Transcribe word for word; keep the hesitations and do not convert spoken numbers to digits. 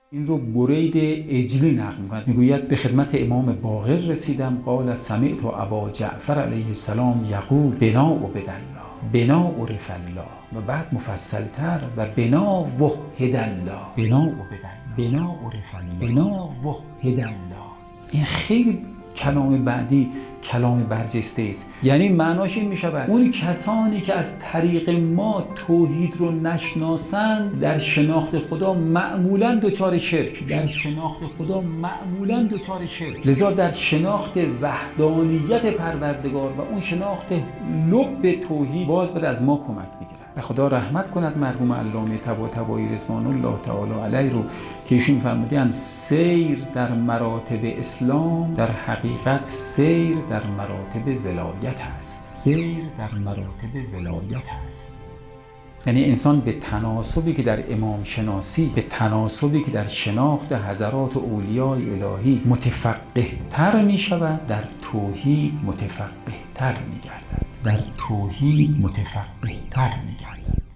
این رو برید اجلی نقل می‌کند، میگوید به خدمت امام باقر رسیدم قال سمعت ابا جعفر علیه السلام یقول بنا و بدالله بنا عرف الله، و بعد مفصلتر و بنا وحد الله بنا و بدالله بنا عرف الله بنا وحد الله. این خیلی کلام بعدی کلام برجسته است. یعنی معناش این می شود اون کسانی که از طریق ما توحید رو نشناسند در شناخت خدا معمولا دچار شرک در شناخت خدا معمولا دچار شرک لذا در شناخت وحدانیت پروردگار و اون شناخت لب توحید باز باید از ما کمک بگیرد. و خدا رحمت کند مرحوم علامه طباطبایی رضوان الله تعالی علیه رو که ایشون فرمودند سیر در مراتب اسلام در حقیقت سیر در مراتب ولایت است. سیر در مراتب ولایت است. یعنی انسان به تناسبی که در امام شناسی، به تناسبی که در شناخت حضرات اولیای الهی متفقه تر می شود، در توحید متفقه تر می گردد. در توحید متفقه تر می گردد.